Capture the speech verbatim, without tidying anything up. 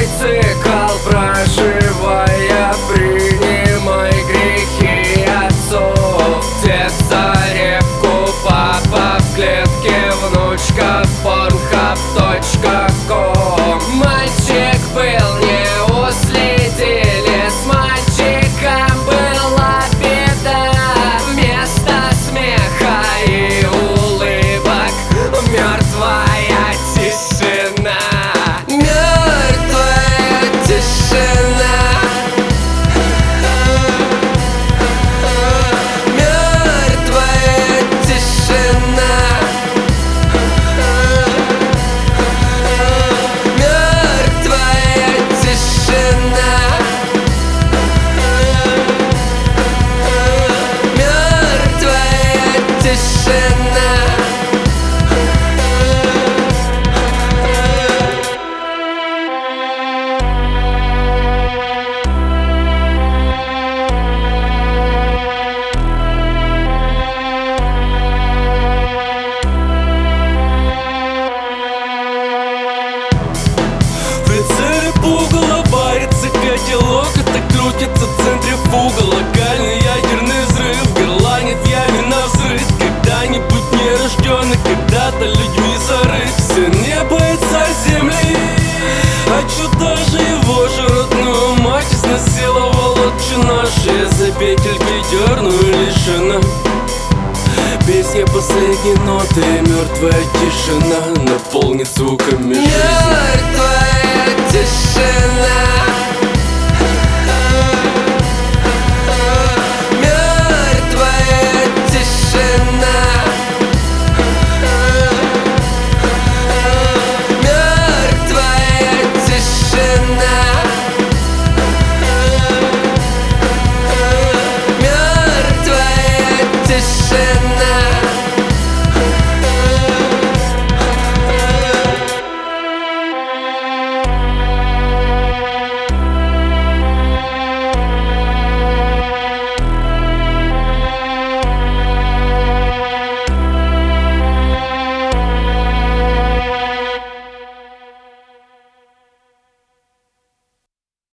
цикл проживая, принимай грехи отцов. Дед за репку, папа в клетке, внучка в порнхаб точка ком. Мальчик был, не уследили, с мальчиком была беда. Вместо смеха и улыбок мертвая тишина. Мертвая тишина. Мертвая тишина. Мертвая тишина. Мертвая тишина. В прицеле пугало варится котелок, это крутится в центре фуга. Локальный ядерный взрыв горланит в яме на взрыв. Когда-нибудь нерожденный, когда-то людьми зарыт. Все небо и царь земли, а чё даже его же родную мать изнасиловала отче наш. Я за петельки дерну и лишена песня последней ноты. Мертвая тишина наполнит звуками жизни. Мертвая